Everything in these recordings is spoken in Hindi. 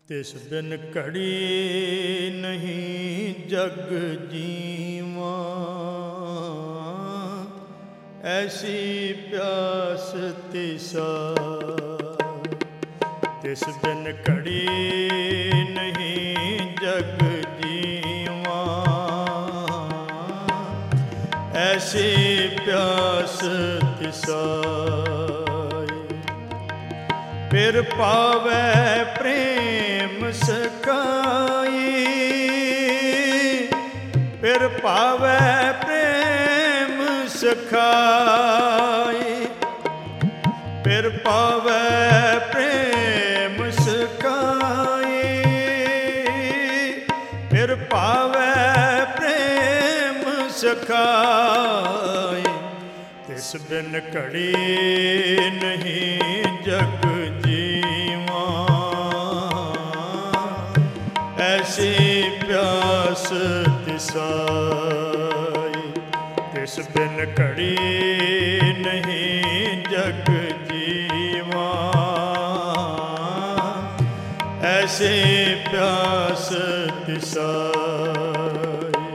तिस बिन घड़ी नहीं जग जीवा, ऐसी प्यास तिसा। तिस बिन घड़ी नहीं जग जीवा, ऐसी प्यास तिसा। फिर पावै प्रेम सखाई, फिर पावै प्रेम सखाई, फिर पावै प्रेम सखाई, फिर पावै प्रेम सखाई। तिस बिन घड़ी नहीं जग जीवा, ऐसी प्यास तिसाई। तिस बिन घड़ी नहीं जग जीवा, ऐसी प्यास तिसाई।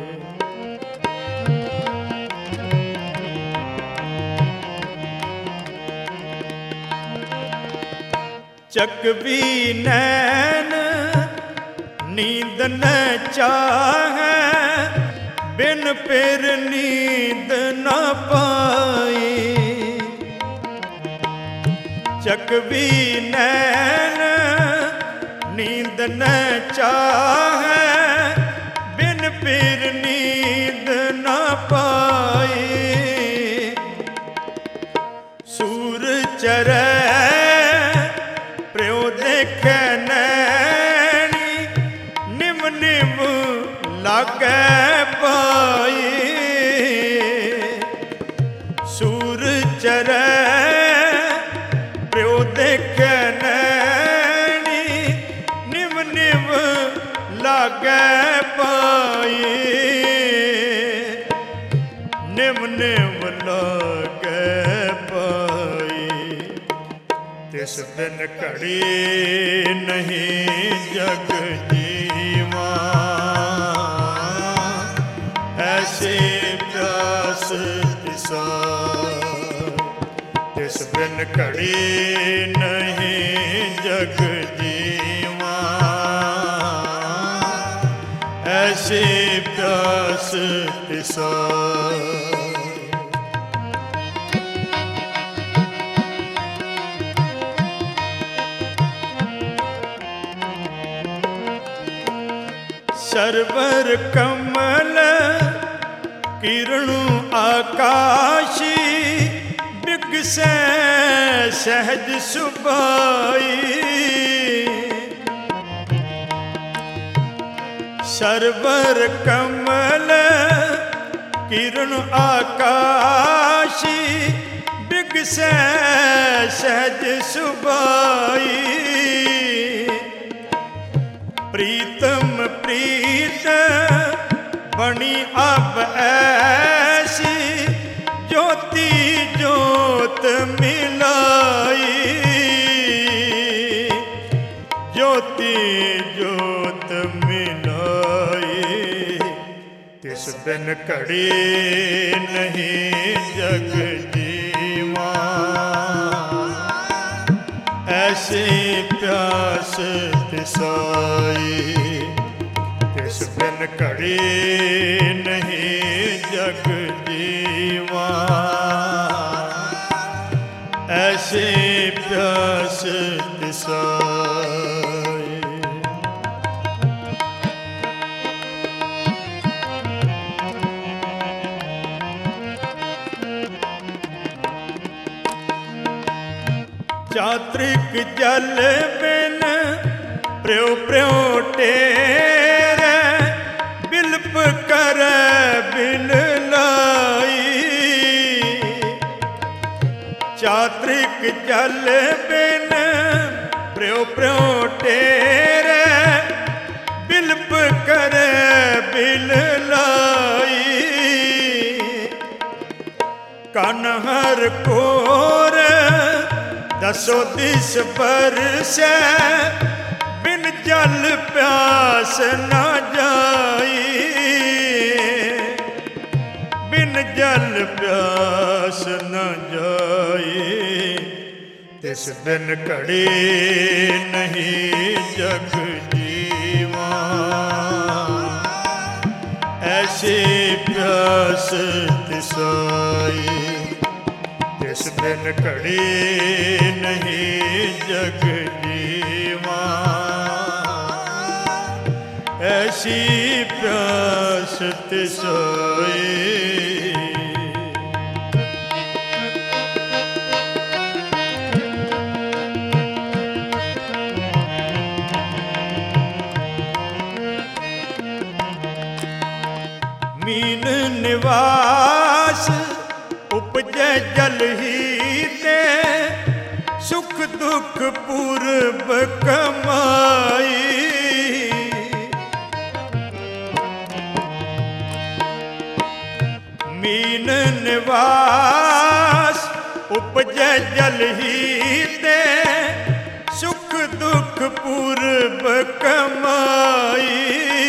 चकवी नैन नींद न चाहे, बिन फिर नींद न पाई। चकवी नैन नींद न चाहे, बिन फिर नींद न पाई। सूर चरै प्यो देखे नैनी, निम निम लागे पाई। सूर चरै प्यो देखे नैनी, निम निम लागे पाई। निम निम लागे पाई। तिस बिन घड़ी नहीं जग जीवा, ऐसी प्यास तिसा। तिस बिन घड़ी नहीं जग जीवा, ऐसी प्यास तिसा। सरवर कमल किरणु आकाशी, बिगसै सहज सुबाई। सरवर कमल किरणु आकाशी, बिगसै सहज सुबाई। प्रीतम प्रीत बनी अब ऐसी, ज्योति ज्योत मिलाई। ज्योति ज्योत मिलाई। तिस बिन घड़ी नहीं जग जीवा, ऐसी प्यास तिसाई। तिस बिन घड़ी नहीं जग जीवा, ऐसी प्यास तिसाई। चात्रिक जल बिन प्यो प्यो टेरे, बिलप कर बिल लाई। चात्रिक जल बिन प्यो प्यो टेरे, बिलप कर बिल लाई। कनहर कोर दसो दिस पर से, बिन जल प्यास न जाई, बिन जल प्यास न जाई, तिस दिन घड़ी नहीं जग जीवा, ऐसी प्यास तिसाई, तिस दिन घड़ी नहीं जग जीवा, ऐसी प्यास तिसाई। मीन निवास उपजै जल ही ते, सुख दुख पूर्व कमाई, मीन निवास उपजै जल ही ते, सुख दुख पूर्व कमाई,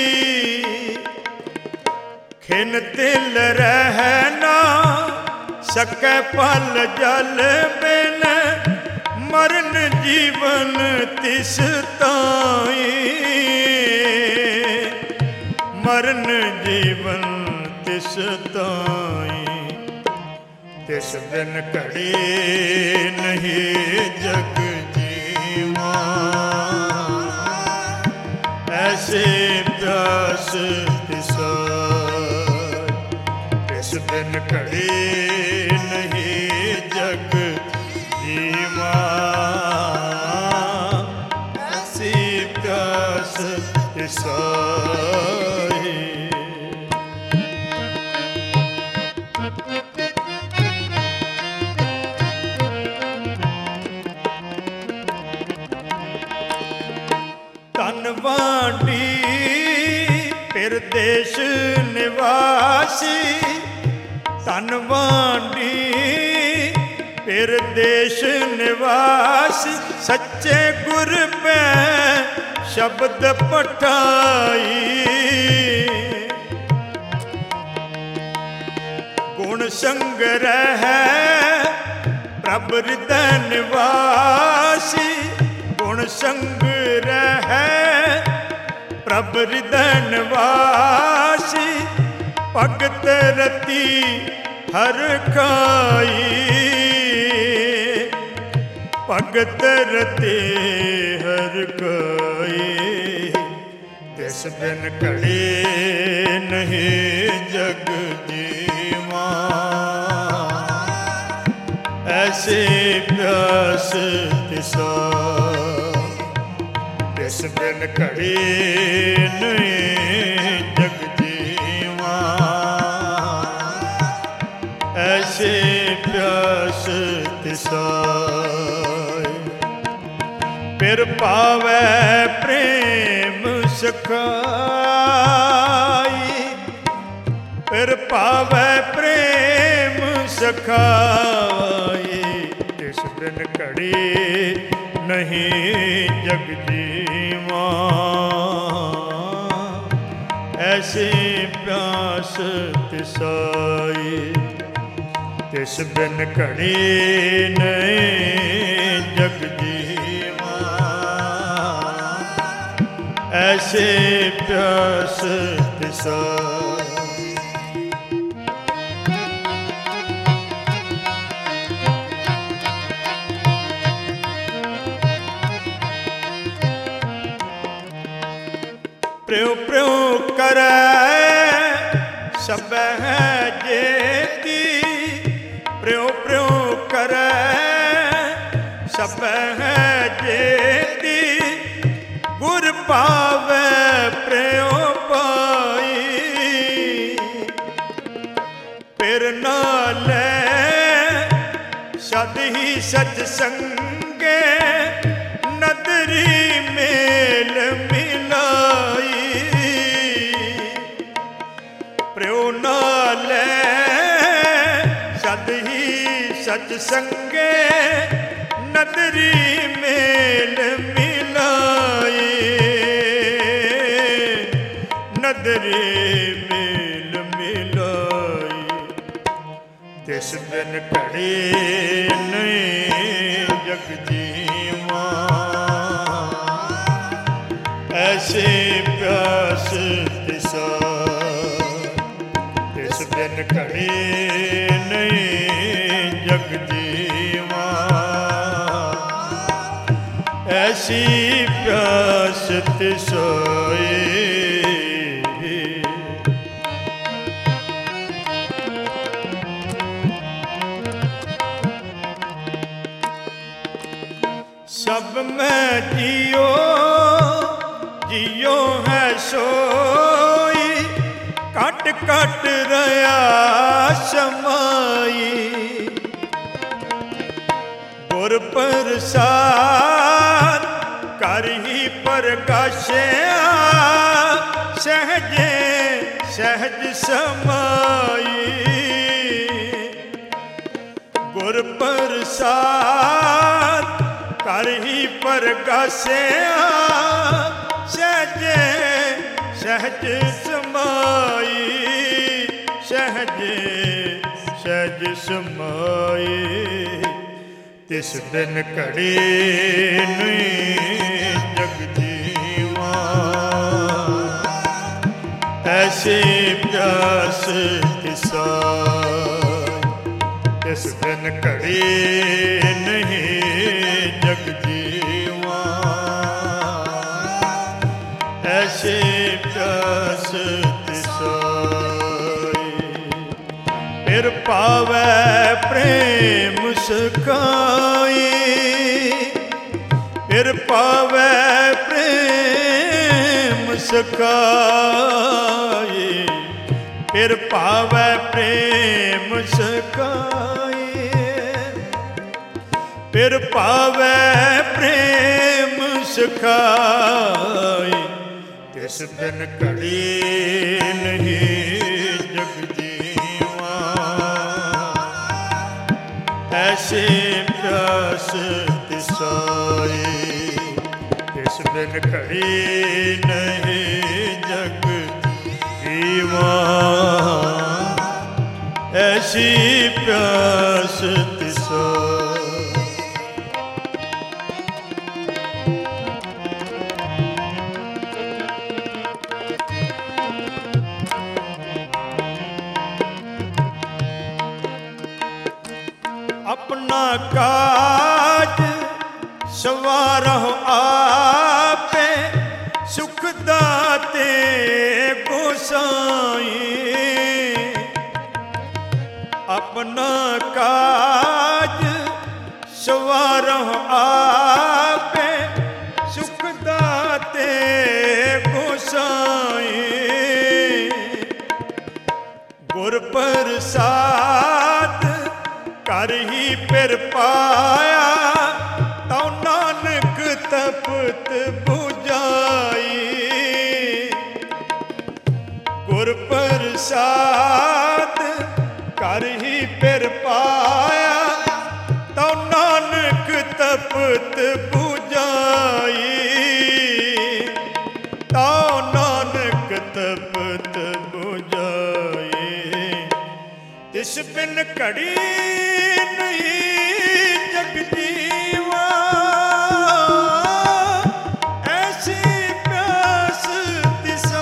खिन तिल रहना सकै पल जल बिन, मरण जीवन तिस ताई, मरण जीवन तिस ताई, तिस दिन घड़ी नहीं जग जीवा, ऐसे प्यास तिसाई, तिस दिन घड़ी नहीं जग जीवा, ऐसी प्यास तिसाई। तन वांडी परदेश निवासी, तन वांडी परदेश निवासी, सच्चे गुर पे शब्द पठाई, गुण संग्रह प्रभ हृदय निवासी, गुण संग्रह प्रभ हृदय निवासी, भगत रति हर खाई, भगत रति हर खाई, तिस दिन घड़ी नहीं जग जीवा, ऐसी प्यास तिसाई, तिस दिन घड़ी नहीं जग जीवा, ऐसी प्यास तिसाई, फिर पावै प्रेम सखाई, फिर पावै प्रेम सखाई, तिस दिन घड़ी नहीं जग जीवा, ऐसी प्यास तिसाई, तिस दिन घड़ी नहीं जग जीवा, ऐसी प्यास तिसाई। प्यो प्यो करै सबह जेती, प्यो प्यो करै सबह जेती, गुर पावै प्यो पाई, फिर नालै सद ही सच संगे, नदरी मेल मिलाई, प्यो नालै सद ही सच संगे, नदरी मेल मिलाई, बिन घड़ी नहीं जग जीवा, ऐसी प्यास तिसा तिस बिन घड़ी नहीं जग जीवा, ऐसी प्यास तिसाए। सब में जियो जियो है सोई, कट कट रहा समाई, गुर प्रसाद कर ही प्रकाशया, सहजे सहज समाई, गुर प्रसाद कर ही प्रकाशया, सहजे सहज समाई, सहजे सहज समाई, तिस बिन घड़ी नहीं जग जीवा, ऐसी प्यास तिसा तिस बिन घड़ी नहीं जग जीवा, ऐसी प्यास तिसाई। फिर पावै प्रेम सखाई, फिर पावै प्रेम सखाई, फिर पावै प्रेम सखाई, फिर पावै प्रेम सखाई, तिस बिन घड़ी नहीं जग जीवा, ऐसी प्यास तिसाई, तिस बिन घड़ी नहीं जग जीवा, ऐसी प्यास तिसाई। अपना काज सवारहो आपे, सुख दाते गोसाई, अपना काज सवारहो आपे, सुख दाते गोसाई, गुर प्रसाद कर ही फिर पाया, तौ नानक तपत बुझाई, गुर प्रसाद कर ही फिर पाया, तौ नानक तपत बुझाई, तौ नानक तपत बुझाई, तिस बिन घड़ी नहीं जग जीवा, ऐसी प्यास तिसा,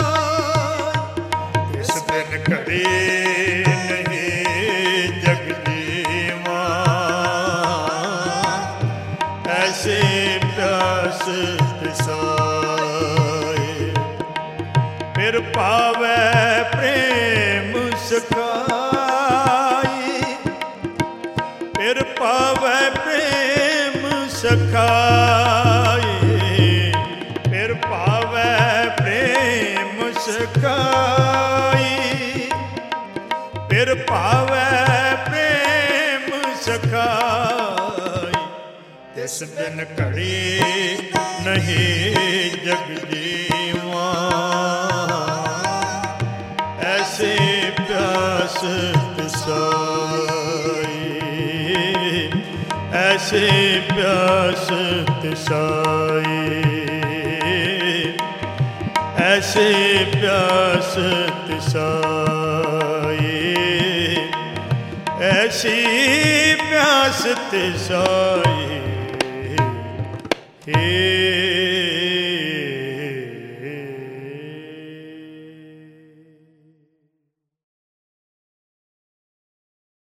तिस बिन घड़ी नहीं जग जीवा, ऐसी प्यास तिसाए। फिर पावै प्रेम सखाई, फिर पावै प्रेम सखाई, फिर पावै प्रेम सखाई, फिर पावै प्रेम सखाई, तिस बिन घड़ी नहीं जग जीवा, ऐसी प्यास तिसाई, ऐसी प्यास तिसाई, ऐसी प्यास तिसाई, ऐसी प्यास तिसाई हे